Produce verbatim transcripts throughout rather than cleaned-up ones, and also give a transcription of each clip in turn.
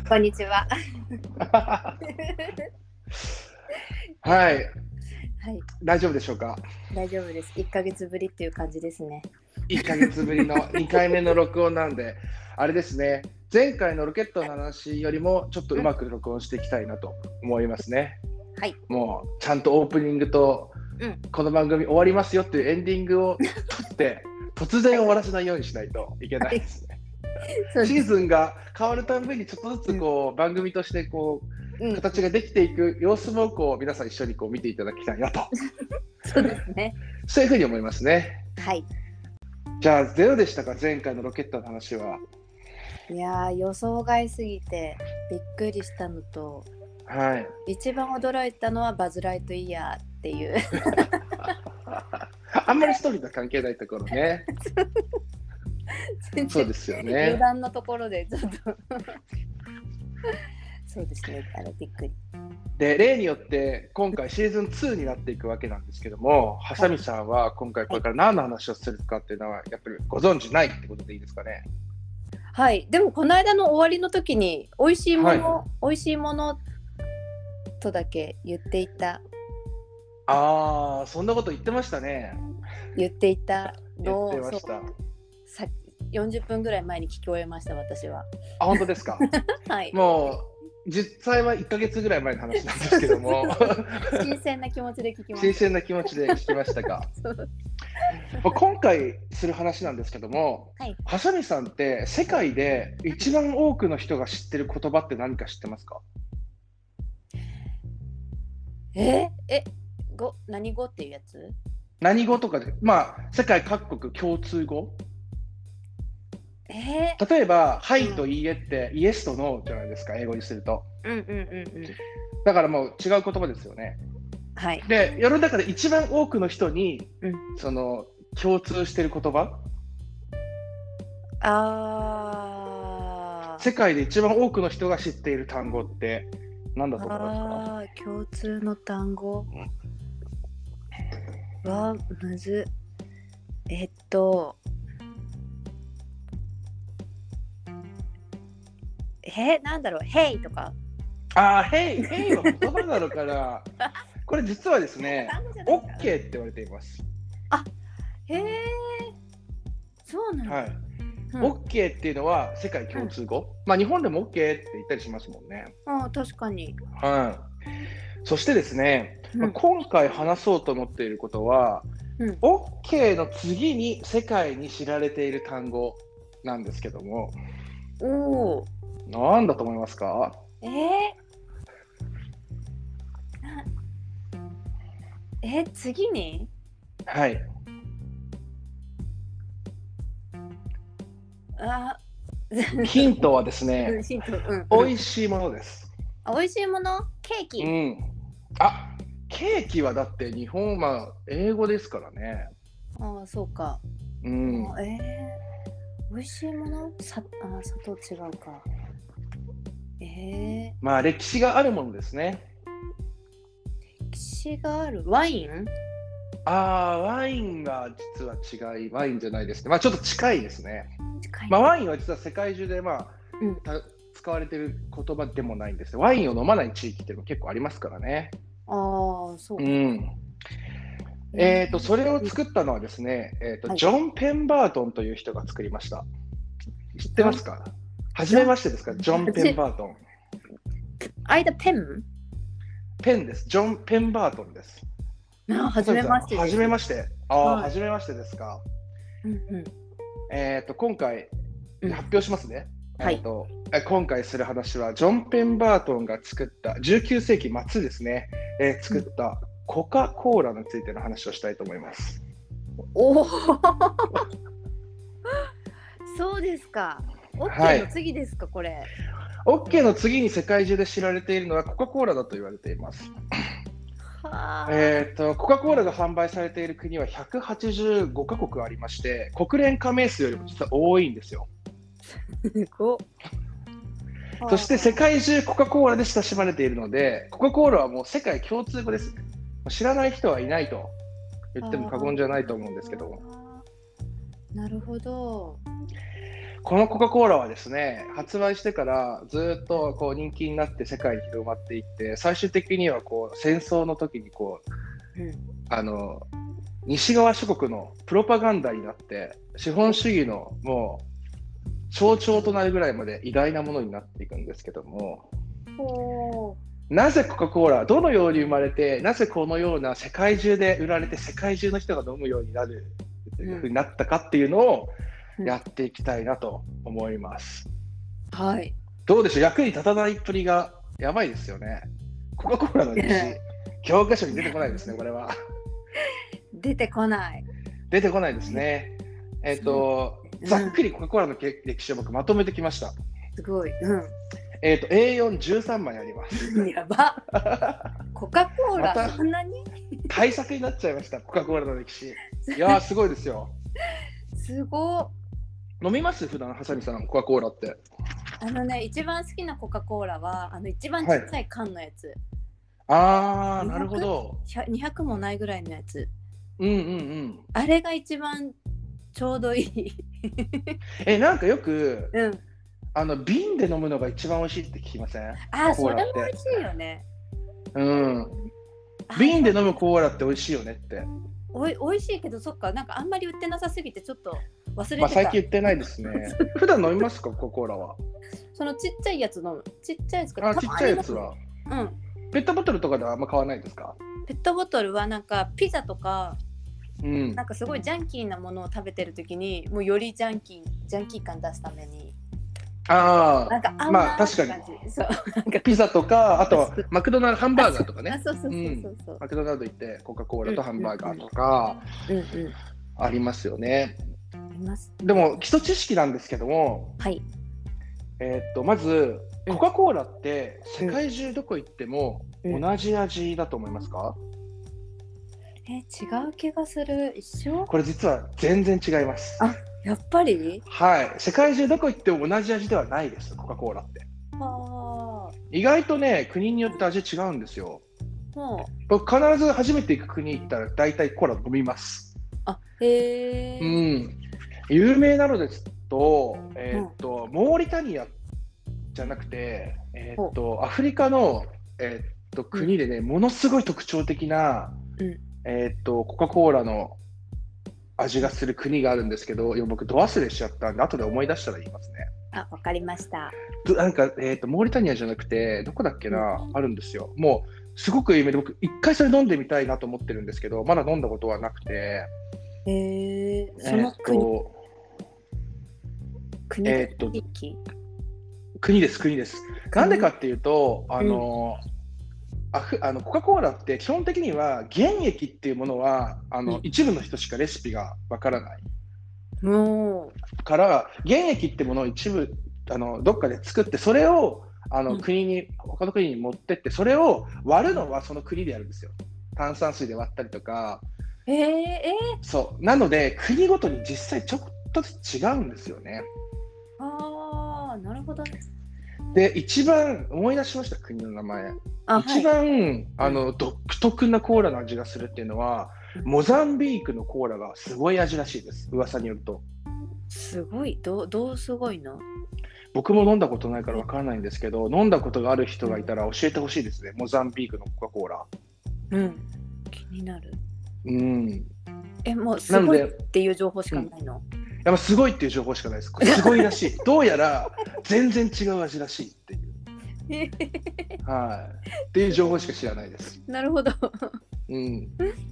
こんにちは。 はい、 はい、 大丈夫でしょうか。 大丈夫です。いっかげつぶりっていう感じですね。 いっかげつぶりのにかいめの録音なんで、あれですね、前回のロケットの話よりもちょっとうまく録音していきたいなと思いますね。 はい。 もうちゃんとオープニングと、 うん、 この番組終わりますよっていうエンディングを取って突然終わらせないようにしないといけないですね。 そうです。 シーズンが変わるたびにちょっとずつこう、うん、番組としてこう、うん、形ができていく様子もこう皆さん一緒にこう見ていただきたいなとそうですね。 そういうふうに思いますね。 はい。 じゃあゼロでしたか、前回のロケットの話は。 いやー、予想外すぎてびっくりしたのと、 はい、 一番驚いたのはバズ・ライトイヤーっていうあんまりストーリーと関係ないところね。そうですよね。 余談のところでちょっとそうですね、あれびっくりで、例によって今回シーズンツーになっていくわけなんですけども、ハサミさんは今回これから何の話をするかっていうのはやっぱりご存知ないってことでいいですかね。 はい、でもこの間の終わりの時に美味しいもの、 はい、 美味しいものとだけ言っていた。 ああ、そんなこと言ってましたね。 言っていたのを言ってました。 さよんじゅっぷんぐらい前に聞き終えました、私は。 あ、本当ですか。 はい。 もう実際はいっかげつぐらい前の話なんですけども新鮮な気持ちで聞きました。 新鮮な気持ちで聞きましたか。今回する話なんですけども、はい、ハサミさんって世界で一番多くの人が知ってる言葉って何か知ってますか？ ええ語何語っていうやつ？ 何語とかで、まあ世界各国共通語。 えー、 例えば、はいといいえって、うん、イエスとノーじゃないですか、英語にすると。 うんうんうんうん。 だからもう違う言葉ですよね。 はい。 で、世の中で一番多くの人に、 うん、 その共通している言葉。 あ世界で一番多くの人が知っている単語って何だと思いますか？ あー、共通の単語。うん、わ、むず。えっと。えー、なんだろう、ヘイとか。 ああ、ヘイ、ヘイは言葉なのかなこれ実はですね、オッケーって言われています。 あ、へえ、そうなんだ。 はい。うん、オッケーっていうのは世界共通語。うん、まあ日本でもオッケーって言ったりしますもんね。 ああ、確かに。 はい。そしてですね、うん、まあ、今回話そうと思っていることは、うん、オッケーの次に世界に知られている単語なんですけども。 おお。 なんだと思いますか？ えー、えー、次に？ はい。 あヒントはですね、 ヒント、うん、 美味しいものです。 あ、美味しいもの？ケーキ。 うん。あ、ケーキはだって日本は英語ですからね。 ああ、そうか。 うん。 えー、美味しいもの？さあ、砂糖違うか。えー、 まあ歴史があるものですね。 歴史があるワイン？ ああ、ワインが実は違い、ワインじゃないですね。まあちょっと近いですね。近い。まあワインは実は世界中でまあ、うん、使われている言葉でもないんです。ワインを飲まない地域っていうのも結構ありますからね。 ああ、そうか。 うん。えーと、それを作ったのはですね、えーと、はい、ジョン・ペンバートンという人が作りました。知ってますか？はじめましてですか？ジョン・ペンバートン。 間ペン？ ペンです。ジョン・ペンバートンです。 あ、はじめましてです。 はじめまして。ああ、はい、はじめましてですか。 うんうん、 えーと、今回、発表しますね。 うん、はい、 えーと、今回する話は、ジョン・ペンバートンが作ったじゅうきゅうせいき末ですね、えー、作ったコカ・コーラについての話をしたいと思います。 おおそうですか。OK の次ですか、はい、これ。 OK の次に世界中で知られているのはコカ・コーラだと言われています。えーと、コカ・コーラが販売されている国はひゃくはちじゅうごかこくありまして、国連加盟数よりも実は多いんですよ。そして世界中コカ・コーラで親しまれているので、コカ・コーラはもう世界共通語です。知らない人はいないと言っても過言じゃないと思うんですけど。 なるほど。 このコカ・コーラはですね、発売してからずっとこう人気になって世界に広まっていって、最終的にはこう戦争の時にこう、うん、あの西側諸国のプロパガンダになって資本主義のもう象徴となるぐらいまで偉大なものになっていくんですけども、 おなぜコカ・コーラ、どのように生まれて、なぜこのような世界中で売られて世界中の人が飲むようになるというふうになったかっていうのをやっていきたいなと思います、 うん、はい。 どうでしょう、役に立たないっぷりがやばいですよね。コカ・コーラの歴史教科書に出てこないですね、これは。 出てこない。 出てこないですね。えっと、うん、ざっくりコカ・コーラの歴史を僕まとめてきました。 すごい。うん。 えっと エーよんじゅうさん 枚あります。 やば。コカ・コーラ、ま、そんなに？ 大作になっちゃいました、コカ・コーラの歴史。いやーすごいですよ。 すご。 飲みます普段、ハサミさん、コカ・コーラって。 あのね、一番好きなコカ・コーラはあの一番ちっちゃい缶のやつ。はい、 あー、なるほど。 にひゃくもないぐらいのやつ。 うんうんうん。 あれが一番ちょうどいい。 え、なんかよく、 うん、 あの瓶で飲むのが一番美味しいって聞きません？ あ、それも美味しいよね。 うん。瓶で飲むコーラって美味しいよねって。 おい、美味しいけど、そっか、なんかあんまり売ってなさすぎてちょっと忘れてた。 まあ、最近売ってないですね。普段飲みますか、コカ・コーラは。 そのちっちゃいやつ飲む。ちっちゃいやつか。 あ、ちっちゃいやつは。 うん。 ペットボトルとかではあんま買わないですか？ ペットボトルはなんかピザとか、 うん、 なんかすごいジャンキーなものを食べてるときに、もうよりジャンキー、ジャンキー感出すために。 ああ、 なんかあんまあ確かに。そうなんかピザとか、あとはマクドナルドハンバーガーとかね。 そうそうそうそう。 マクドナルド行ってコカ・コーラとハンバーガーとかありますよね。 あります。 でも基礎知識なんですけども、 はい。 えー、っとまずコカ・コーラって世界中どこ行っても同じ味だと思いますか？ うんうん、え、違う気がする。一緒？ これ実は全然違います。 あ、やっぱり？ はい、世界中どこ行っても同じ味ではないです、コカ・コーラって。 はあ。 意外とね、国によって味違うんですよ。 はあ、 僕必ず初めて行く国行ったら大体コーラ飲みます。 あ、へえ。 うん。有名なのですと、えーっと、うん、モーリタニアじゃなくて、えーっと、アフリカの、えーっと、国でね、うん、ものすごい特徴的な、うん、えーっと、コカ・コーラの味がする国があるんですけど、今僕ど忘れしちゃったんで後で思い出したら言いますね。 あ、わかりました。 なんか、えーと、モーリタニアじゃなくてどこだっけな、うん、あるんですよ。もうすごく有名で僕一回それ飲んでみたいなと思ってるんですけど、まだ飲んだことはなくて。 へえー、その国、えー、国えー、と国です国です。なんでかっていうと、あの、うんあふあのコカ・コーラって基本的には原液っていうものはあの、うん、一部の人しかレシピがわからない、うん、から原液ってものを一部あのどっかで作ってそれをあの、うん、国に他の国に持ってってそれを割るのはその国でやるんですよ。炭酸水で割ったりとか、 えーえー、 そうなので国ごとに実際ちょっとずつ違うんですよね。 あー、なるほどね。 で一番思い出しました、国の名前。一番、はい、あの独特なコーラの味がするっていうのは、うん、モザンビークのコーラがすごい味らしいです、噂によると。すごい、どう、どうすごいの？ 僕も飲んだことないからわからないんですけど、飲んだことがある人がいたら教えてほしいですね、モザンビークのコカ・コーラ。 うん、気になる。 うん。 え、もうすごいっていう情報しかないの？ うん、やっぱすごいっていう情報しかないです。すごいらしい。どうやら全然違う味らしいっていう。はい。っていう情報しか知らないです。 なるほど。 うん。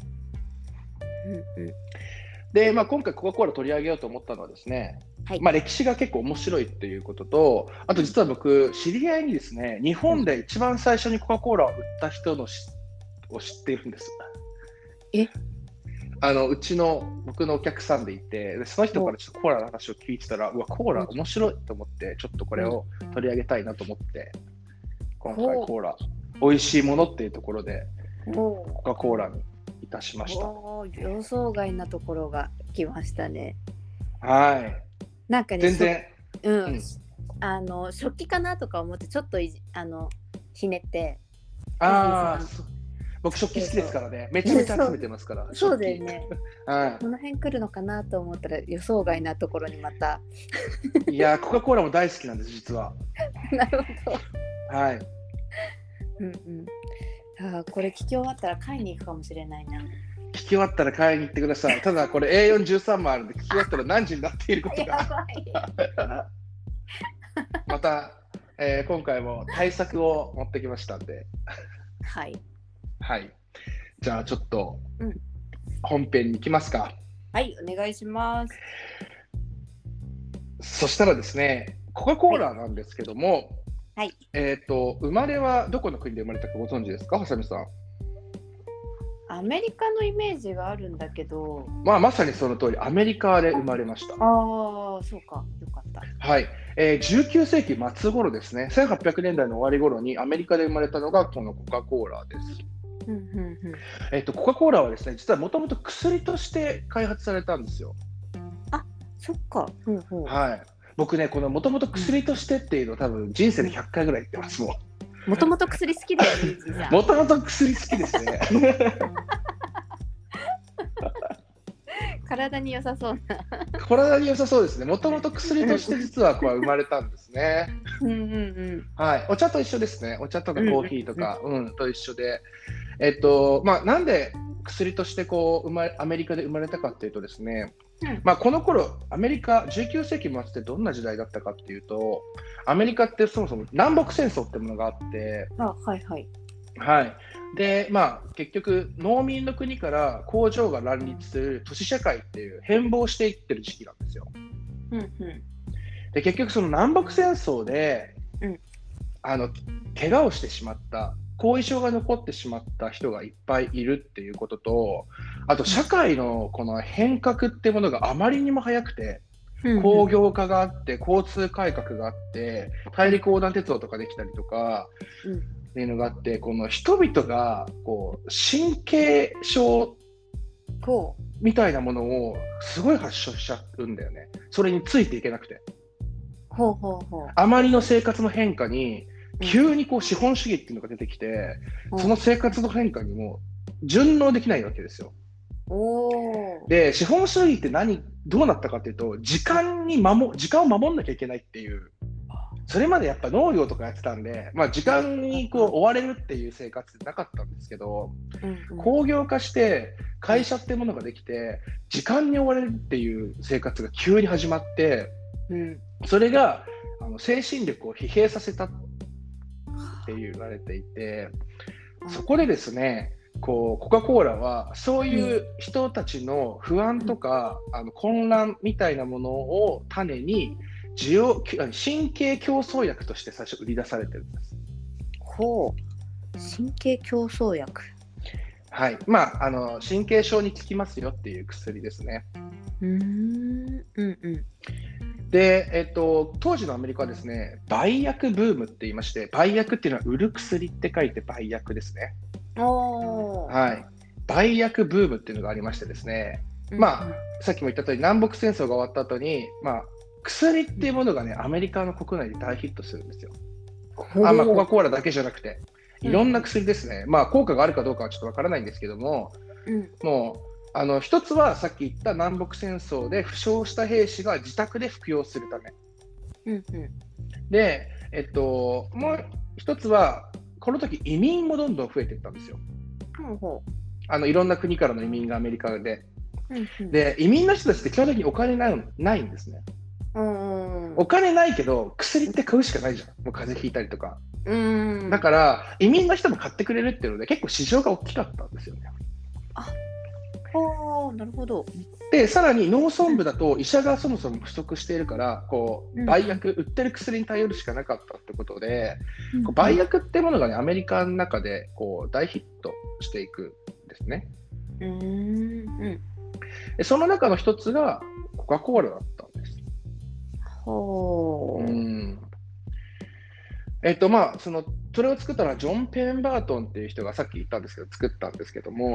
で、まあ、今回コカ・コーラ取り上げようと思ったのはですね、はい、まあ、歴史が結構面白いっていうことと、あと実は僕知り合いにですね、日本で一番最初にコカ・コーラを売った人のしを知っているんです。 え？ あのうちの僕のお客さんでいて、でその人からちょっとコーラの話を聞いてたら、うわコーラ面白いと思ってちょっとこれを取り上げたいなと思って、今回コーラ美味しいものっていうところでコカ・コーラにいたしました。 予想外なところが来ましたね。 はい。 なんかね、 全然、 うん、うん、あの食器かなとか思ってちょっといあのひねって。 ああ、 僕食器好きですからね。めちゃめちゃ集めてますから。 そうだよね。 はい。 この辺来るのかなと思ったら予想外なところにまた。 いやコカ・コーラも大好きなんです実は。 なるほど。はい。 うんうん。あこれ聞き終わったら買いに行くかもしれないな。 聞き終わったら買いに行ってください。ただこれ エーよんじゅうさん もあるんで聞き終わったら何時になっていることが。また、えー、今回も対策を持ってきましたんで。 はい。 はい。じゃあちょっと本編に行きますか。 はい、お願いします。 そしたらですね、コカ・コーラなんですけども、 はい。 えっと生まれはどこの国で生まれたかご存知ですか、はさみさん。 アメリカのイメージがあるんだけど、 まあまさにその通りアメリカで生まれました。 ああ、そうか、よかった。 はい、えー、じゅうきゅうせいき末頃ですね、せんはっぴゃくねんだいの終わり頃にアメリカで生まれたのがこのコカ・コーラです。 うんうんうん。 えっとコカ・コーラはですね、実はもともと薬として開発されたんですよ。 あ、そっか。うんうん、 はい。僕ね、このもともと薬としてっていうのを多分人生でひゃっかいぐらい言ってますもん。 もともと薬好きだよね。 もともと薬好きですね。 体に良さそうな。 体に良さそうですね。もともと薬として実はこう生まれたんですね。 うんうんうん。 はい。お茶と一緒ですね。お茶とかコーヒーとか、うん、うんうん、と一緒で、えっとまあなんで薬としてこう生まれアメリカで生まれたかっていうとですね。うん、まあ、この頃アメリカじゅうきゅうせいき末ってどんな時代だったかっていうと、アメリカってそもそも南北戦争ってものがあって、 あ、はいはいはい、でまあ結局農民の国から工場が乱立する都市社会っていう変貌していってる時期なんですよ。うんうん、で結局その南北戦争で、うん、あの怪我をしてしまった後遺症が残ってしまった人がいっぱいいるっていうことと、あと社会のこの変革ってものがあまりにも早くて、工業化があって交通改革があって大陸横断鉄道とかできたりとかっていうのがあって、この人々がこう神経症みたいなものをすごい発症しちゃうんだよね。それについていけなくて、 ほうほうほう、 あまりの生活の変化に急にこう資本主義っていうのが出てきて、うん、その生活の変化にも順応できないわけですよ。おで資本主義って何どうなったかっていうと、時間に守時間を守んなきゃいけないっていう、それまでやっぱ農業とかやってたんで、まあ、時間にこう追われるっていう生活ってなかったんですけど、うんうん、工業化して会社っていうものができて時間に追われるっていう生活が急に始まって、うん、それがあの精神力を疲弊させたって言われていて、そこでですね、こうコカ・コーラはそういう人たちの不安とか、うん、あの混乱みたいなものを種に需要神経競争薬として最初売り出されてるんです。 ほう、神経競争薬。 はい、まああの神経症に効きますよっていう薬ですね。うーん、うんうん。で、えっと、当時のアメリカはですね、売薬ブームって言いまして、売薬っていうのは売る薬って書いて売薬ですね。はい、売薬ブームっていうのがありましてですね、うん、まあさっきも言った通り南北戦争が終わった後に、まあ、薬っていうものがねアメリカの国内で大ヒットするんですよ。あ、まあ、コカ・コーラだけじゃなくていろんな薬ですね、うん、まあ効果があるかどうかはちょっとわからないんですけども、うん、もうあの一つはさっき言った南北戦争で負傷した兵士が自宅で服用するため、うんうん、で、えっと、もう一つはこの時移民もどんどん増えていったんですよ。うん、あのいろんな国からの移民がアメリカで、うんうん、で移民の人たちって基本的にお金ないないんですね。うん、お金ないけど薬って買うしかないじゃん、もう風邪ひいたりとか、うん、だから移民の人も買ってくれるっていうので結構市場が大きかったんですよね。 あ、あ、なるほど。 でさらに農村部だと医者がそもそも不足しているからこう売薬、売ってる薬に頼るしかなかったってことで、うん、こう売薬ってものがねアメリカの中でこう大ヒットしていくんですね。うーん、うん、でその中の一つがコカ・コーラだったんです。ほう、うん、えっとまあそのそれを作ったのはジョン・ペンバートンっていう人がさっき言ったんですけど作ったんですけども、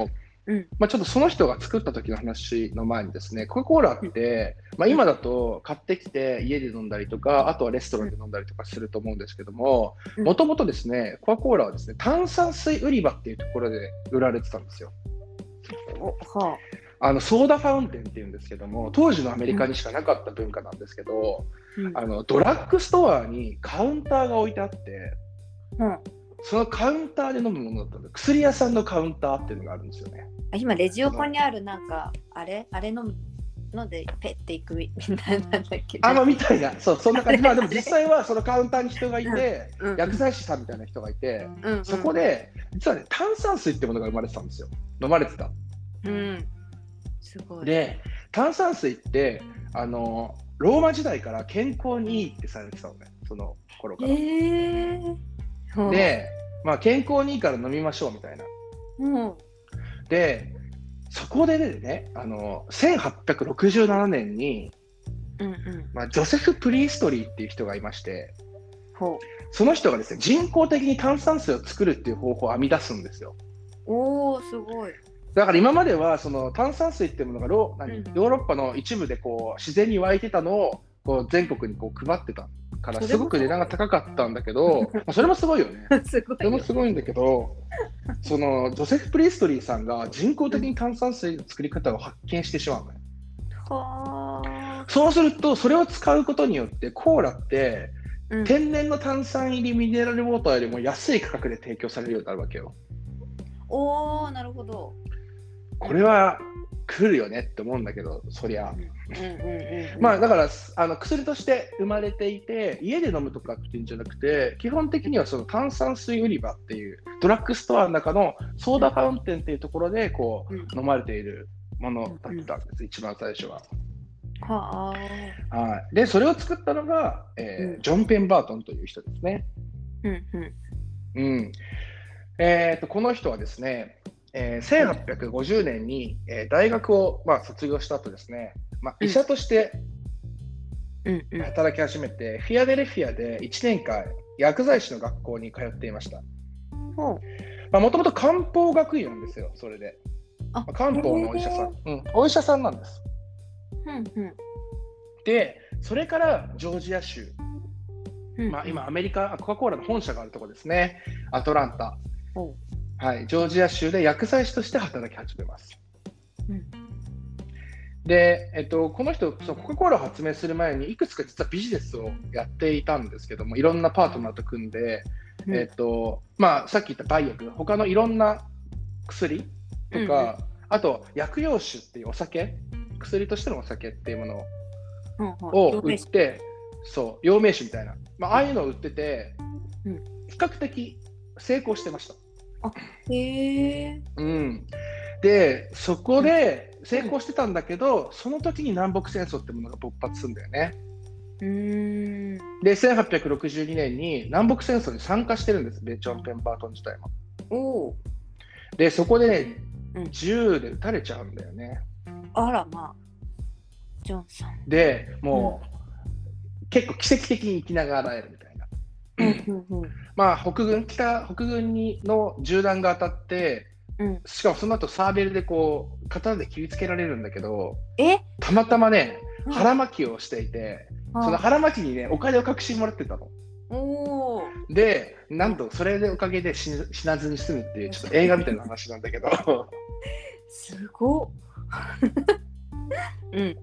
うんまあ、ちょっとその人が作った時の話の前にですね、コカ・コーラって、まあ、今だと買ってきて家で飲んだりとか、あとはレストランで飲んだりとかすると思うんですけども、もともとですね、コカ・コーラはですね、炭酸水売り場っていうところで売られてたんですよ。 おはあのソーダファウンテンっていうんですけども、当時のアメリカにしかなかった文化なんですけど、 うん、 あのドラッグストアにカウンターが置いてあって、 うん、 そのカウンターで飲むものだったんで、薬屋さんのカウンターっていうのがあるんですよね。 今レジ横にあるなんかあれあれののでペッていくみたいなんだっけ、 あのみたいな、そうそんな感じ。まあでも実際はそのカウンターに人がいて、 うんうん、 薬剤師さんみたいな人がいて、 うんうん、 そこで実はね炭酸水ってものが生まれてたんですよ。飲まれてた。 うん、すごい。 で、炭酸水ってあのローマ時代から健康にいいってされてたのね、その頃から。 えー、 で、まあ健康にいいから飲みましょうみたいな。 うん、 で、そこでね、あのせんはっぴゃくろくじゅうななねんに、 うんうん、 まあ、ジョセフ・プリーストリーっていう人がいまして、 ほう、 その人がですね、人工的に炭酸水を作るっていう方法を編み出すんですよ。 おー、すごい。 だから今まではその炭酸水っていうものがロ何、 うん、 ヨーロッパの一部でこう自然に湧いてたのをこう全国にこう配ってたからすごく値段が高かったんだけど、まあ、それもすごいよね。 すごいよ。 それもすごいんだけど、そのジョセフ・プリーストリーさんが人工的に炭酸水の作り方を発見してしまうのね。 はそうするとそれを使うことによってコーラってー、うん、 天然の炭酸入りミネラルウォーターよりも安い価格で提供されるようになるわけよ。 おー、なるほど。 これは来るよねって思うんだけど、そりゃ、 うんうんうんうん、 まあだからあの薬として生まれていて、家で飲むとかっていうんじゃなくて、基本的にはその炭酸水売り場っていうドラッグストアの中のソーダファウンテンっていうところでこう、うん、飲まれているものだったんです、うん、一番最初は。 はあ、 はい。でそれを作ったのが、えーうん、ジョン・ペンバートンという人ですね。 うんうんうんえー、とこの人はですね、えー、せんはっぴゃくごじゅうねんに、えー、大学を、まあ、卒業した後ですね、まあ、医者として働き始めて、うんうん、フィアデルフィアでいちねんかん薬剤師の学校に通っていました。もともと漢方学院なんですよ、それで。あ、漢方のお医者さん、うん、お医者さんなんです。 うんうん、 で、それからジョージア州、うんまあ、今アメリカ、コカ・コーラの本社があるところですね、アトランタ。はい、ジョージア州で薬剤師として働き始めます。うん、で、えっと、この人、そのコカ・コーラを発明する前にいくつか実はビジネスをやっていたんですけども、いろんなパートナーと組んで、うんえっとまあ、さっき言った梅薬、他のいろんな薬とか、うん、あと薬用酒っていうお酒、薬としてのお酒っていうものを売って、うん、そう陽明酒みたいな、まあ、ああいうのを売ってて、うん、比較的成功してました。 あへー、 うん、でそこで成功してたんだけど、うん、その時に南北戦争ってものが勃発するんだよね。 うーんでせんはっぴゃくろくじゅうにねんに南北戦争に参加してるんです、ジョン・ペンバートン自体も。 おでそこでね、うん、銃で撃たれちゃうんだよね。 あらまあジョンさんでもう、うん、結構奇跡的に生きながらえるみたいな。うんうんうん、まあ北軍北北軍にの銃弾が当たって、うん、しかもその後サーベルでこう刀で切りつけられるんだけど、 えたまたまね腹巻きをしていて、うん、その腹巻きにねお金を隠しもらってたの。 おでなんとそれでおかげで 死, 死なずに済むっていうちょっと映画みたいな話なんだけどすごっうん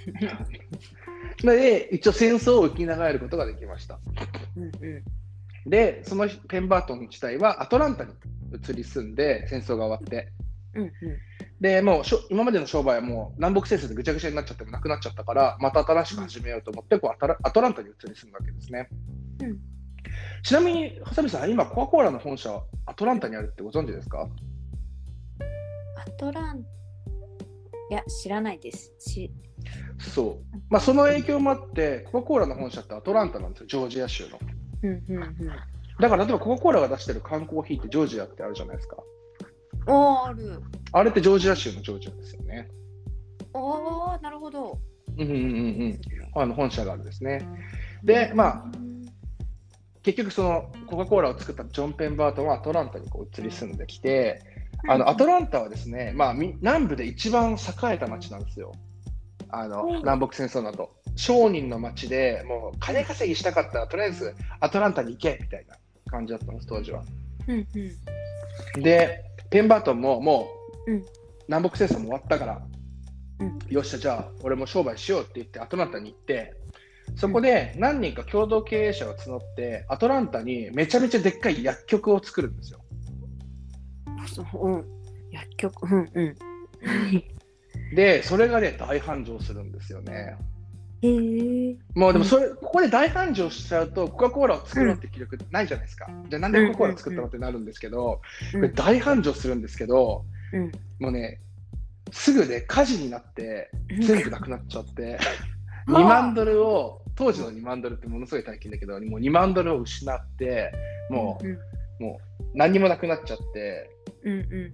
で一応戦争を生きながらえることができました。 うんうん、 でそのペンバートン自体はアトランタに移り住んで戦争が終わって、うんうん、でもう今までの商売はもう南北戦争でぐちゃぐちゃになっちゃってもなくなっちゃったからまた新しく始めようと思ってこうアトラ、アトランタに移り住むわけですね。うん、ちなみにハサミさん、今コカ・コーラの本社はアトランタにあるってご存知ですか？ アトランいや知らないですしそう、まあ、その影響もあってコカ・コーラの本社ってアトランタなんですよ、ジョージア州の。うんうんうん、だから例えばコカ・コーラが出してる缶コーヒーってジョージアってあるじゃないですか。 おある。 あれってジョージア州のジョージアですよね。 おーなるほど。 うんうんうんうん、あの本社があるんですね。でまあ結局そのコカ・コーラを作ったジョン・ペンバートンはアトランタにこう移り住んできて、 あのアトランタはですね、まあ、南部で一番栄えた町なんですよ。あの南北戦争の後、商人の町でもう金稼ぎしたかったらとりあえずアトランタに行けみたいな感じだったんです当時は。 うんうん、 でペンバートンももう、 うん、 南北戦争も終わったから、 うん、 よっしゃじゃあ俺も商売しようって言ってアトランタに行って、そこで何人か共同経営者を募ってアトランタにめちゃめちゃでっかい薬局を作るんですよ。 うん、薬局、うんうん、 でそれがね大繁盛するんですよね。 へー。 もうでもそれ、うん、ここで大繁盛しちゃうとコカ・コーラを作ろうって気力ないじゃないですか、うん、じゃあなんでコカ・コーラ作ったのってなるんですけど、うんうんうん、これ大繁盛するんですけど、うん、もうねすぐね火事になって全部なくなっちゃってにまんドルを、当時のにまんドルってものすごい大金だけどもうにまんドルを失ってもう、うんうん、もう何にもなくなっちゃって、うんうん、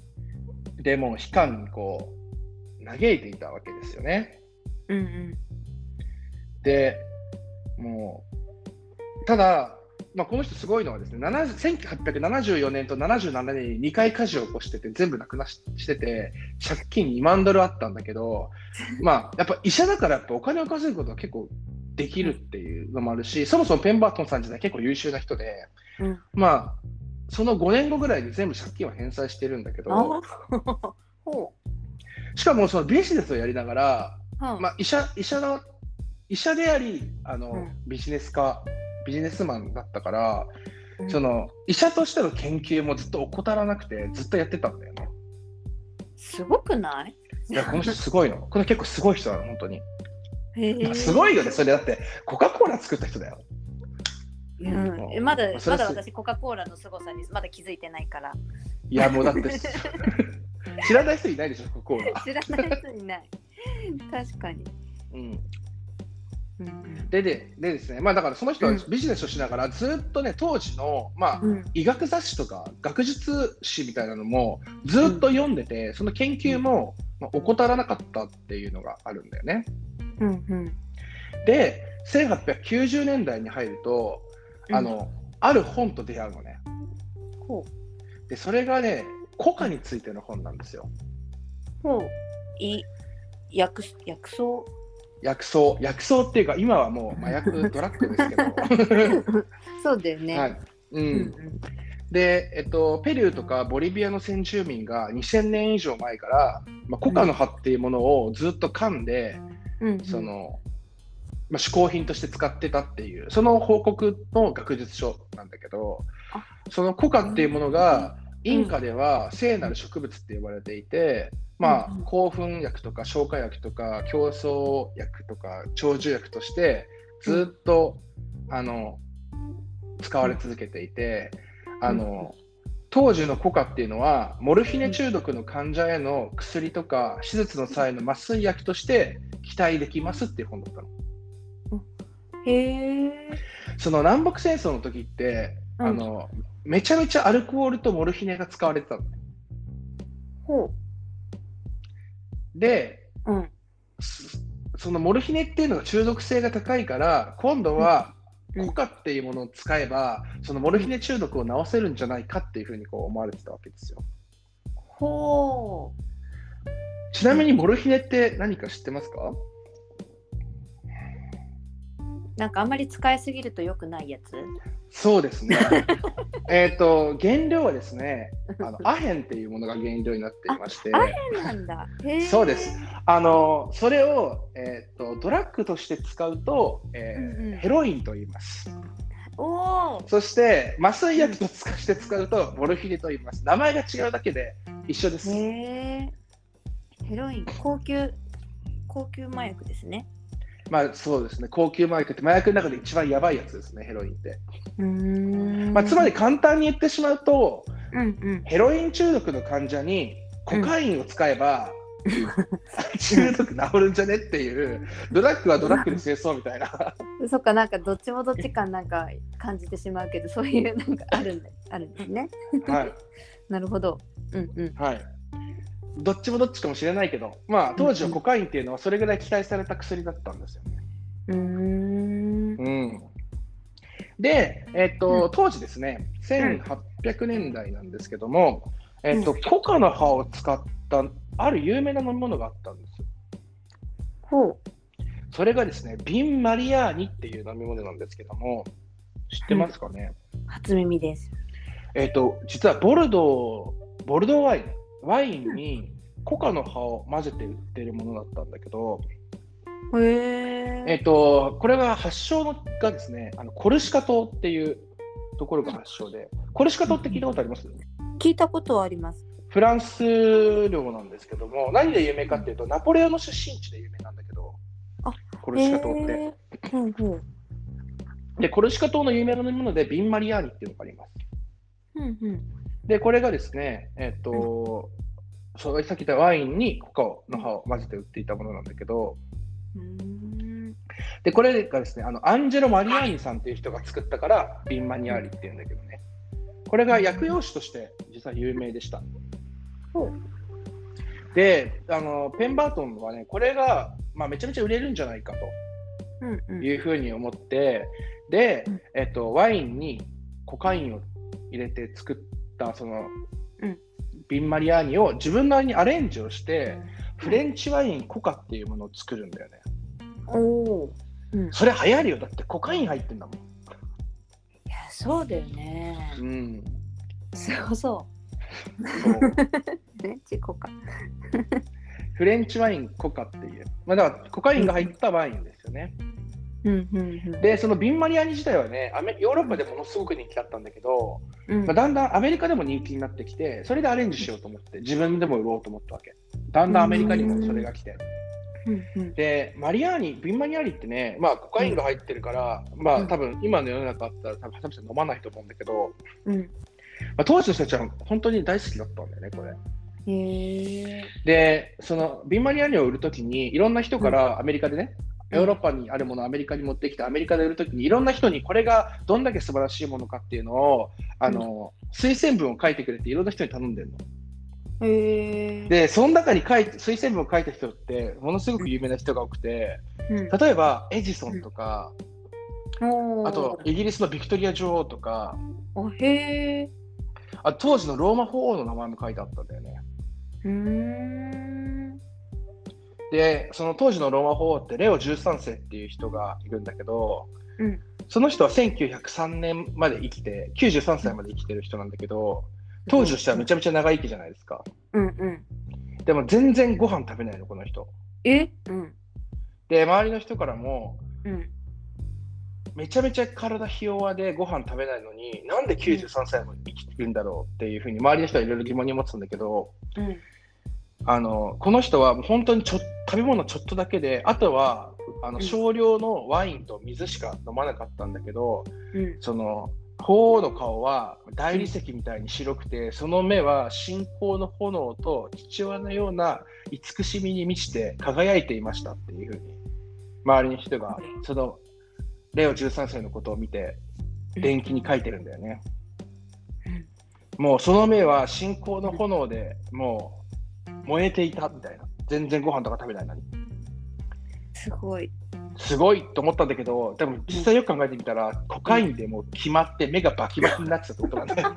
でもう悲観にこう嘆いていたわけですよね、うんうん、でもうただ、まあ、この人すごいのはですねせんはっぴゃくななじゅうよねんとななじゅうななねんににかい火事を起こしてて全部なくなししてて借金にまんドルあったんだけどまあやっぱ医者だからやっぱお金を稼ぐことは結構できるっていうのもあるし、そもそもペンバートンさん自体結構優秀な人で、うん、まあそのごねんごぐらいに全部借金は返済してるんだけどしかもそのビジネスをやりながら、うんまあ、医者、医者の医者でありあの、うん、ビジネス家ビジネスマンだったから、うん、その医者としての研究もずっと怠らなくてずっとやってたんだよね。 すごくない？ いやこの人すごいの。これ結構すごい人なの本当に。 へすごいよね。それだってコカ・コーラ作った人だよ。 うん、まだまだ私コカ・コーラの凄さにまだ気づいてないから。 いやもうだって知らない人いないでしょコカ・コーラ。 知らない人いない。確かに。 うんで, で, でですね、まあ、だからその人はビジネスをしながらずっとね当時の、まあうん、医学雑誌とか学術誌みたいなのもずっと読んでて、うん、その研究も、まあ、怠らなかったっていうのがあるんだよね、うんうん、でせんはっぴゃくきゅうじゅうねんだいに入ると、うん、あのある本と出会うのね、ほうでそれがねコカについての本なんですよ。 ほうい薬薬草薬草、薬草っていうか今はもう麻薬ドラッグですけどそうだよね、 はいうんうん、で、えっと、ペルーとかボリビアの先住民がにせんねん以上前から、まあ、コカの葉っていうものをずっと噛んで、うん、そのまあ、嗜好品として使ってたっていうその報告の学術書なんだけど、そのコカっていうものがインカでは聖なる植物って呼ばれていて、まあ、興奮薬とか消化薬とか競争薬とか長寿薬としてずっと、うん、あの使われ続けていて、うん、あの当時のコカっていうのはモルヒネ中毒の患者への薬とか手術の際の麻酔薬として期待できますっていう本だったの。 へー。 その南北戦争の時って、うん、あのめちゃめちゃアルコールとモルヒネが使われてたの。 ほうで、うん、そのモルヒネっていうのが中毒性が高いから今度はコカっていうものを使えば、うん、そのモルヒネ中毒を治せるんじゃないかっていうふうにこう思われてたわけですよ。 ほう。 ちなみにモルヒネって何か知ってますか？ なんかあんまり使いすぎると良くないやつ？ そうですねえっと原料はですねあのアヘンっていうものが原料になっていまして、 アヘンなんだ。へー。 そうです。あのそれを、えー、とドラッグとして使うと、えーうんうん、ヘロインと言います。 おー。 そして麻酔薬として使うとモルヒネと言います。名前が違うだけで一緒です。 へー。ヘロイン、高級高級麻薬ですね。 まあそうですね、高級麻薬って麻薬の中で一番やばいやつですね、ヘロインって。うーん、まあ、つまり簡単に言ってしまうと、うんうん、ヘロイン中毒の患者にコカインを使えば、うん、中毒治るんじゃねっていうドラッグはドラッグに清掃みたいなそっか、なんかどっちもどっちかなんか感じてしまうけど、そういうなんかあるんであるんですねはいなるほど、うんうん、 はい、どっちもどっちかもしれないけど、まあ、当時はコカインっていうのはそれぐらい期待された薬だったんですよね。うーん、うん、で、えーとうん、当時ですねせんはっぴゃくねんだいなんですけども、 えっと、うん、コカの葉を使ったある有名な飲み物があったんです。 ほう。 それがですね、ビンマリアーニっていう飲み物なんですけども、知ってますかね？ うん、初耳です。 えっと、実はボルドー、ボルドーワイン、ワインにコカの葉を混ぜて売ってるものだったんだけど、 へー。 えっと、これが発祥のがですね、あのコルシカ島っていうところが発祥で、コルシカ島って聞いたことあります？ 聞いたことはあります。 フランス領なんですけども、何で有名かっていうと、ナポレオンの出身地で有名なんだけど、 あ、 コルシカ島って。 うんうん、 で、コルシカ島の有名な飲み物でビンマリアーニっていうのがあります。 うんうん、 で、これがですね、えっと、うん、そうさっき言ったワインにコカの葉を混ぜて売っていたものなんだけど、 うん、 で、これがですね、あのアンジェロ・マリアーニさんっていう人が作ったからビンマニアーニっていうんだけどね、これが薬用酒として実は有名でした。で、あのペンバートンはね、これが、まあ、めちゃめちゃ売れるんじゃないかというふうに思って、うんうん、で、えっと、ワインにコカインを入れて作ったその、うん、ビンマリアーニを自分なりにアレンジをして、うん、フレンチワインコカっていうものを作るんだよね。 おー、うん、 それ流行るよ。だってコカイン入ってんだもん。いや、そうだよね。 うん。 そうそう。フレンチコカ。 フレンチワインコカっていう、まあ、だからコカインが入ったワインですよね。 うんうんうん、 で、そのビンマリアーニ自体はね、アメヨーロッパでものすごく人気だったんだけど、うんまあ、だんだんアメリカでも人気になってきて、それでアレンジしようと思って自分でも売ろうと思ったわけ。だんだんアメリカにもそれが来て、うんうん、でマリアーニビンマリアーニってね、まあ、コカインが入ってるから、うん、まあ多分今の世の中あったら多分飲まないと思うんだけど、うんまあ、当時の人たちは本当に大好きだったんだよね、これ。 へで、そのビンマリアーニを売るときにいろんな人からアメリカでね、うん、ヨーロッパにあるものをアメリカに持ってきて、アメリカで売るときにいろんな人にこれがどんだけ素晴らしいものかっていうのをあの、うん、推薦文を書いてくれていろんな人に頼んでるの。 へで、その中に書いて推薦文を書いた人ってものすごく有名な人が多くて、うん、例えばエジソンとか、うん、あとイギリスのビクトリア女王とか、 へー、 あ当時のローマ法王の名前も書いてあったんだよね。 うーんで、その当時のローマ法王ってレオじゅうさんせいっていう人がいるんだけど、 うん、 その人はせんきゅうひゃくさんねんまで生きてきゅうじゅうさんさいまで生きてる人なんだけど、当時としてはめちゃめちゃ長生きじゃないですか。 うんうん、 でも全然ご飯食べないの、この人。 え、うん、 で、周りの人からも、 うん、 めちゃめちゃ体ひ弱でご飯食べないのになんできゅうじゅうさんさいも生きてるんだろうっていうふうに周りの人はいろいろ疑問に持ってたんだけど、うん、あのこの人は本当にちょ食べ物ちょっとだけで、あとはあの少量のワインと水しか飲まなかったんだけど、うん、その鳳凰の顔は大理石みたいに白くて、その目は信仰の炎と父親のような慈しみに満ちて輝いていましたっていうふうに周りの人がそのレオじゅうさんさいのことを見て伝記に書いてるんだよね。もうその目は信仰の炎でもう燃えていたみたいな。全然ご飯とか食べないのに。 すごい。 すごいと思ったんだけど、でも実際よく考えてみたら、コカインでもう決まって目がバキバキになってたってことなんだよ。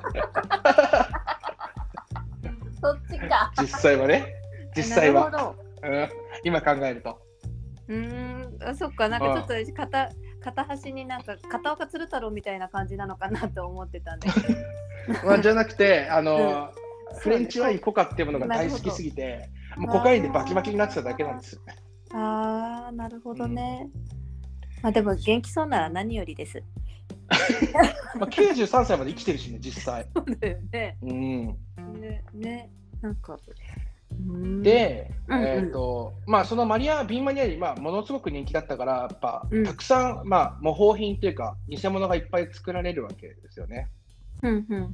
そっちか。 実際はね。実際は。うん、今考えると。 うーん、あ、そっか、なんかちょっと片、片端になんか片岡鶴太郎みたいな感じなのかなと思ってたんだけど。 まあ、じゃなくて、あの、うん、フレンチワインコカっていうものが大好きすぎて、もうコカインでバキバキになってただけなんですよね。 ああ、なるほどね。うん、まあでも元気そうなら何よりです。 まあきゅうじゅうさんさいまで生きてるしね、実際。 そうだよね。 うん。 ね、ね、なんか。 で、うんうん、えーとまあ、そのマリアビンマニアに、まあ、ものすごく人気だったからやっぱ、うん、たくさん、まあ、模倣品というか偽物がいっぱい作られるわけですよね。 うんうんうん、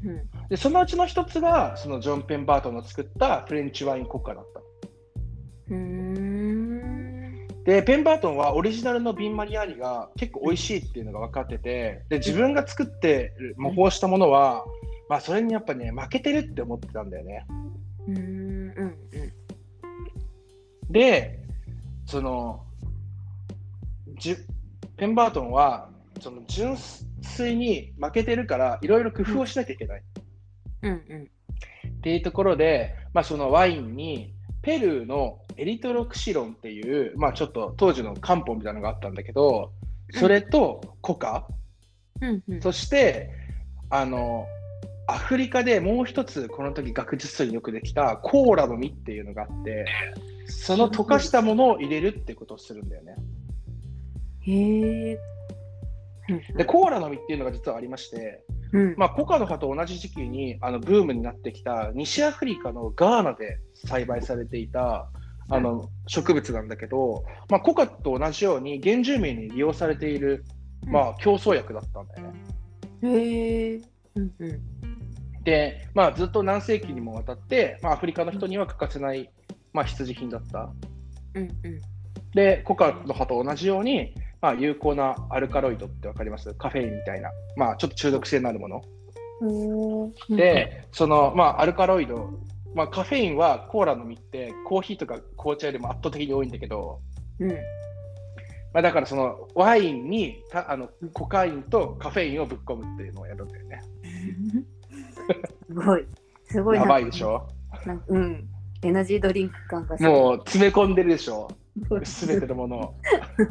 でそのうちの一つがそのジョン・ペンバートンの作ったフレンチワインコカだった。 うーんでペンバートンはオリジナルのビンマリアーニが結構美味しいっていうのが分かってて、で自分が作って模倣したものは、まあ、それにやっぱね負けてるって思ってたんだよね。 うーんうんうん、 でそのじペンバートンはその純粋に負けてるからいろいろ工夫をしなきゃいけない、 うんうん、 っていうところで、まあ、そのワインにペルーのエリトロクシロンっていう、まあ、ちょっと当時の漢方みたいなのがあったんだけど、それとコカ、 うんうん、 そしてあのアフリカでもう一つこの時学術書によくできたコーラの実っていうのがあって、その溶かしたものを入れるってことをするんだよね。 へえ。 でコーラの実っていうのが実はありまして、 うんまあ、コカの葉と同じ時期にあのブームになってきた西アフリカのガーナで栽培されていたあの植物なんだけど、まあ、コカと同じように原住民に利用されている、まあ、競争薬だったんだよね。 へえ。うんうん、 で、まあ、ずっと何世紀にもわたって、まあ、アフリカの人には欠かせない、まあ、必需品だった。 うんうん、 でコカの葉と同じように、まあ、有効なアルカロイドってわかります？カフェインみたいな、まあ、ちょっと中毒性のあるもの。 うん、 で、その、まあ、アルカロイド、まあ、カフェインはコーラの実ってコーヒーとか紅茶よりも圧倒的に多いんだけど、 うんまあ、だからそのワインにたあのコカインとカフェインをぶっ込むっていうのをやるんだよね。 すごい。すごい。 やばいでしょ？ なんうん。エナジードリンク感がもう詰め込んでるでしょ？すべてのものを。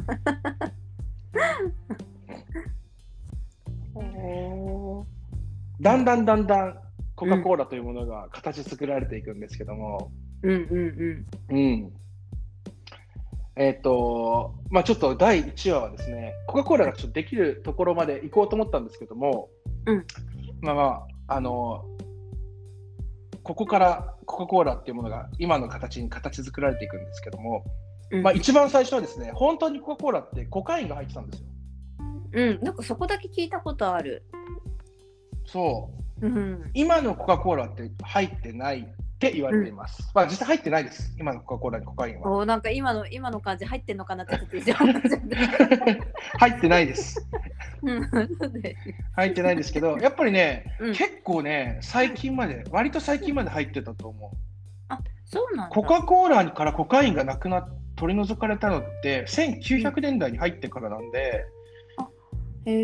だんだんだんだんコカ・コーラというものが形作られていくんですけども、 うんうんうん、うん、えっとまあちょっとだいいちわはですね、コカ・コーラがちょっとできるところまで行こうと思ったんですけども、 うん、 まあまああのここからコカ・コーラっていうものが今の形に形作られていくんですけども、うん、まあ一番最初はですね、本当にコカ・コーラってコカインが入ってたんですよ。 うん、なんかそこだけ聞いたことある。 そう、 うん、 今のコカ・コーラって入ってないって言われています。うん、まあ実際入ってないです。今のコカ・コーラにコカインは。 お、なんか今の今の感じ入ってんのかなってちょっと一応入ってないです。入ってないんですけど、やっぱりね、うん、結構ね最近まで割と最近まで入ってたと思う。 あ、そうなんだ。 コカ・コーラからコカインがなくな取り除かれたのってせんきゅうひゃくねんだいに入ってからなんで。うん、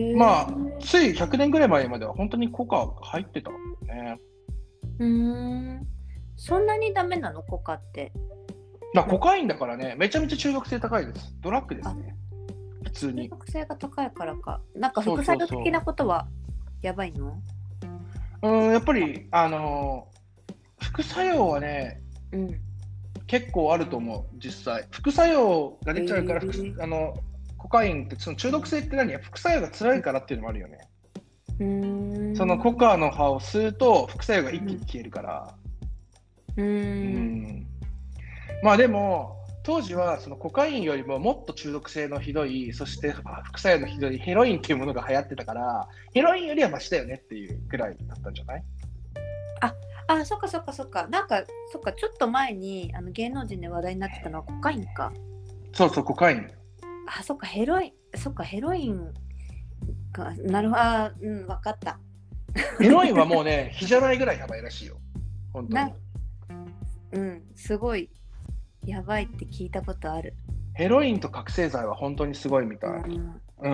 へまあついひゃくねんぐらい前までは本当にコカが入ってたんだよね。 うーん、そんなにダメなのコカって？ まあ、コカインだからね、めちゃめちゃ中毒性高いです。ドラッグですね。普通に。 中毒性が高いからか。なんか副作用的なことはやばいの？ うん、やっぱりあのー、副作用はね、うん、結構あると思う。実際副作用が出ちゃうから、えー、あのコカインってその中毒性って何や副作用が辛いからっていうのもあるよね。 うーん、 そのコカの葉を吸うと副作用が一気に消えるから。 うーん、 うんまあでも当時はそのコカインよりももっと中毒性のひどい、そして副作用のひどいヘロインっていうものが流行ってたから、ヘロインよりはマシだよねっていうくらいだったんじゃない？ ああ、そっかそっかそっか。なんかそっか、ちょっと前にあの芸能人で話題になってたのはコカインか。 そうそう、コカイン。 あ、そっか、ヘロイン、そっか、ヘロインか。なるほど、あ、うん、分かった。 ヘロインはもうね、日じゃないぐらいやばいらしいよ。本当に。 うん、すごいやばいって聞いたことある。 ヘロインと覚醒剤は本当にすごいみたい。うん。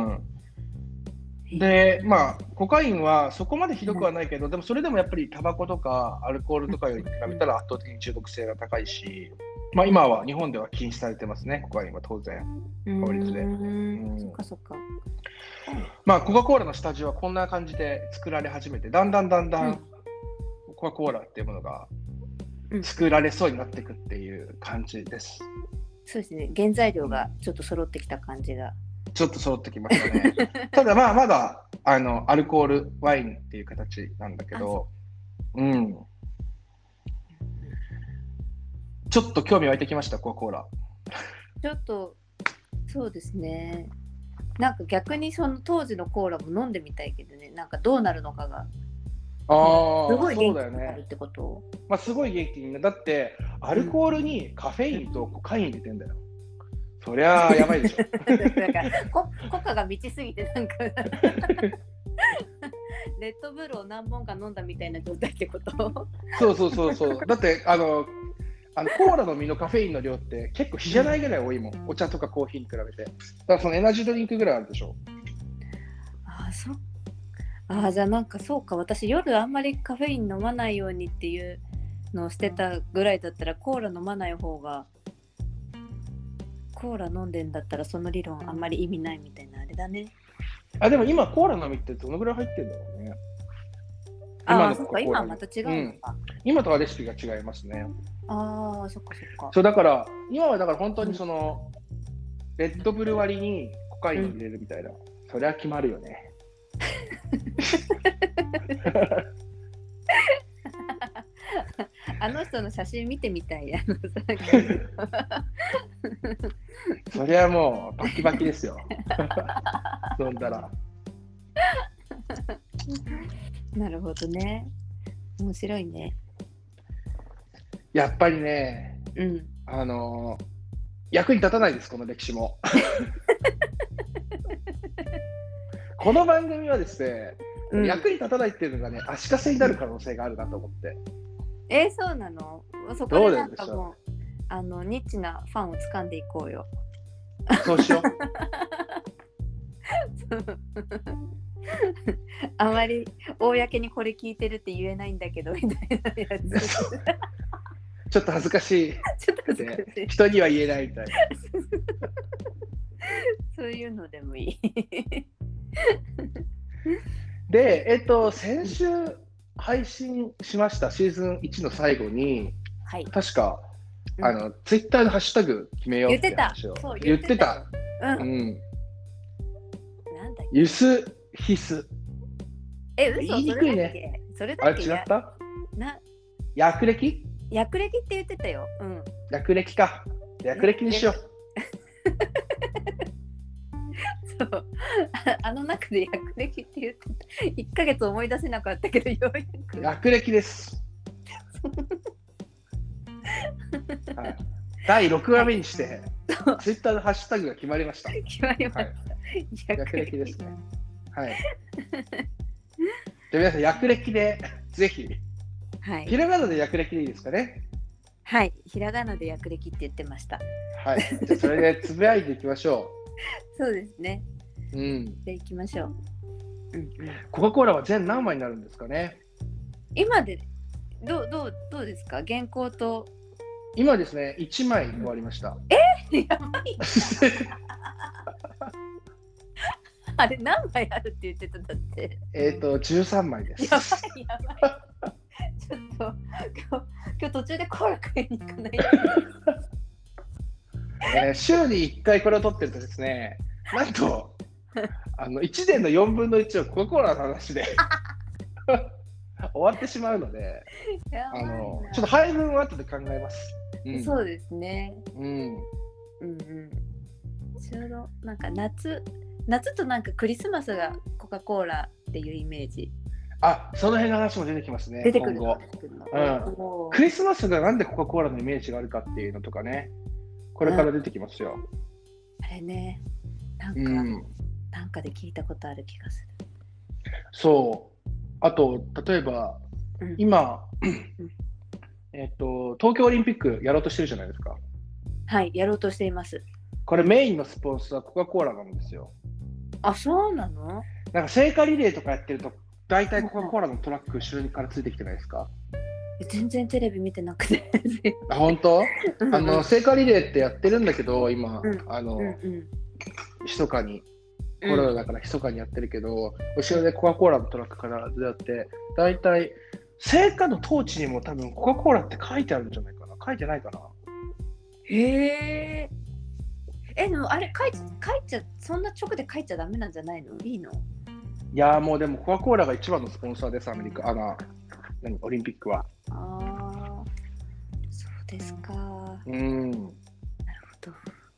うんで、まあコカインはそこまでひどくはないけど、うん、でもそれでもやっぱりタバコとかアルコールとかより比べたら圧倒的に中毒性が高いし、まあ今は日本では禁止されてますね、コカインは当然法律で。 うん、そっかそっか。 まあコカ・コーラの下地はこんな感じで作られ始めて、だんだんだんだんコカ・コーラっていうものが作られそうになっていくっていう感じです。 うん、そうですね。原材料がちょっと揃ってきた感じが。 ちょっと揃ってきましたね。ただまあまだあのアルコールワインっていう形なんだけど、うん。ちょっと興味湧いてきました、コカ・コーラ。 ちょっとそうですね。なんか逆にその当時のコーラも飲んでみたいけどね、なんかどうなるのかが。 ああ、 すごい元気になるってこと？ まあすごい元気になる。だってアルコールにカフェインとコカイン入れてんだよ。そりゃあやばいでしょ。 なんか コ, コカが満ちすぎてなんかレッドブルを何本か飲んだみたいな状態ってこと？ そうそうそうそう。だってあのあのコーラの実のカフェインの量って結構比じゃないぐらい多いもん、うん、お茶とかコーヒーに比べて。だからそのエナジードリンクぐらいあるでしょ。 あ、そああ、じゃあなんかそうか、私夜あんまりカフェイン飲まないようにっていうのをしてたぐらいだったら、コーラ飲まない方が、コーラ飲んでんだったらその理論あんまり意味ないみたいなあれだね。 あ、でも今コーラ飲みってどのぐらい入ってるんだろうね。 ああ、そっか、今はまた違うのか、 うん。今とはレシピが違いますね。 ああ、そっかそっか。 そうだから今はだから本当にその、うん、レッドブル割りにコカインを入れるみたいな、うん、それは決まるよね。 あの人の写真見てみたい。あのそりゃもうバキバキですよ。飲んだら。 なるほどね。面白いね。 やっぱりね、 うん、 あの役に立たないです、この歴史も。この番組はですね、うん、役に立たないっていうのがね、足かせになる可能性があるなと思って。 えー、そうなの？そこでなんかもう、あのニッチなファンを掴んでいこうよ。 そうしよう。 あまり公にこれ聞いてるって言えないんだけどみたいなやつ。 ちょっと恥ずかしい。 ちょっと恥ずかしい。 人には言えないみたいな。 そういうのでもいい。 で、えっと、先週配信しましたシーズンいちの最後に、はい、確か、うん、あのツイッターのハッシュタグ決めようって話を言ってた。言ってた。うん。うん、なんだっけ？ユスヒス。 え、嘘？ 言いにくいね。 それだっけ？ あ、違った？ な。 略歴？ 略歴って言ってたよ。うん。 略歴か。略歴にしよう。 そうあの中で略歴って言ってた。いっかげつ思い出せなかったけど、ようやく。 略歴です。はい、だいろくわめにして、ツイッターのハッシュタグが決まりました。 決まりました。はい、 略歴ですね。はい。じゃあ皆さん、略歴でぜひ、はい、ひらがなで略歴でいいですかね。 はい、ひらがなで略歴って言ってました。 はい、じゃあそれでつぶやいていきましょう。 そうですね。 うん。 でいきましょう。 うんうん、コカ・コーラは全何枚になるんですかね。 今でどうどうどうですか？原稿と。 今ですね、いちまい終わりました。 え？やばい。あれ何枚あるって言ってただって。 えっとじゅうさんまいです。 やばいやばい。ちょっと今日今日途中でコーラ買いに行かない。 えー、週にいっかいこれを撮ってるとですね、なんとあのいちねんのよんぶんのいちをコカ・コーラの話で終わってしまうので、あのちょっと配分は後で考えます。 うん、そうですね。 うん。うんうん。ちょうどなんか夏夏となんかクリスマスがコカ・コーラっていうイメージ。 あ、その辺の話も出てきますね。 出てくる今後。うん。クリスマスがなんでコカ・コーラのイメージがあるかっていうのとかね。これから出てきますよ。 うん、あれね、なんか、うん、なんかで聞いたことある気がする。 そう。あと例えば、うん、今、うん、えっと東京オリンピックやろうとしてるじゃないですか。 はい、やろうとしています。 これメインのスポンサーはコカ・コーラなんですよ。 あ、そうなの？ なんか聖火リレーとかやってると大体コカ・コーラのトラック後ろからついてきてないですか？ 全然テレビ見てなくて。 あ、本当？あの聖火リレーってやってるんだけど今、うん、あの、うんうん、密かにコロナだから密かにやってるけど、うん、後ろでコカ・コーラのトラックから出会って大体聖火のトーチにも多分コカ・コーラって書いてあるんじゃないかな。書いてないかな。 へえ。え、でもあれ書いちゃ書いちゃそんな直で書いちゃダメなんじゃないの？いいの？ いやもうでもコカ・コーラが一番のスポンサーですアメリカ、あの何オリンピックは。 ああ、そうですか。 うん。 なるほ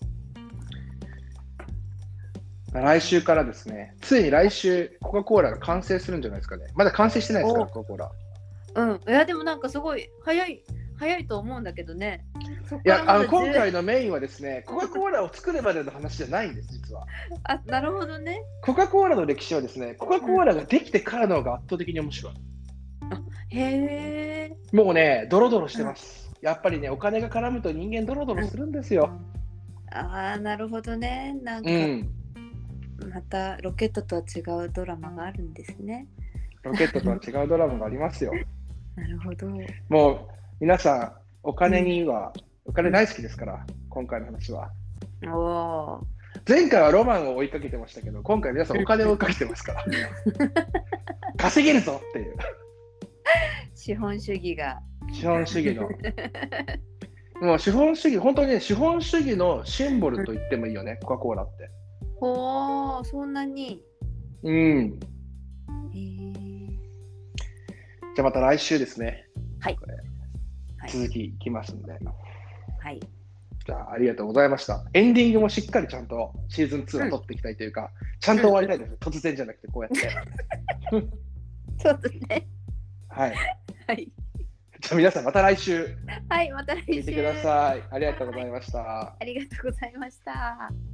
ど。来週からですね、ついに来週コカ・コーラが完成するんじゃないですかね。まだ完成してないですからコカ・コーラ。 うん。いやでもなんかすごい早い早いと思うんだけどね。 いやあの今回のメインはですね、コカ・コーラを作るまでの話じゃないんです実は。 あ、なるほどね。 コカ・コーラの歴史はですね、コカ・コーラができてからの方が圧倒的に面白い。 あ、へー。 もうね、ドロドロしてます。やっぱりね、お金が絡むと人間ドロドロするんですよ。 ああ、なるほどね。なんか、うん、またロケットとは違うドラマがあるんですね。 ロケットとは違うドラマがありますよ。 なるほど。 もう皆さんお金には、うん、お金大好きですから、うん、今回の話は。 お前回はロマンを追いかけてましたけど、今回皆さんお金を追いかけてますから稼げるぞっていう資本主義が資本主義のもう資本主義、本当にね、資本主義のシンボルと言ってもいいよね、コカ・コーラって。 ほー、そんなに。 うん。へー。 じゃあまた来週ですね。 はい。 これはい、 続ききますんで。 はい。 じゃあありがとうございました。エンディングもしっかりちゃんとシーズンツーは撮っていきたいというか、うん、ちゃんと終わりたいです。うん、突然じゃなくてこうやって。 そうですね。 はい。 はい。 じゃあ皆さんまた来週。 はい、また来週。 聞いてください。ありがとうございました。はい、ありがとうございました。